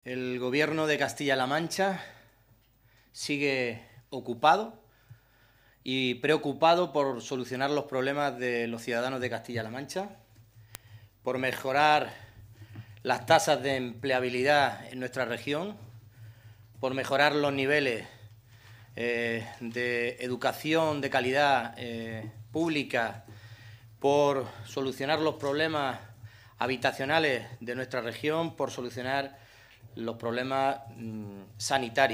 El Gobierno de Castilla-La Mancha sigue ocupado y preocupado por solucionar los problemas de los ciudadanos de Castilla-La Mancha, por mejorar las tasas de empleabilidad en nuestra región, por mejorar los niveles de educación de calidad pública, por solucionar los problemas habitacionales de nuestra región, por solucionar los problemas sanitarios.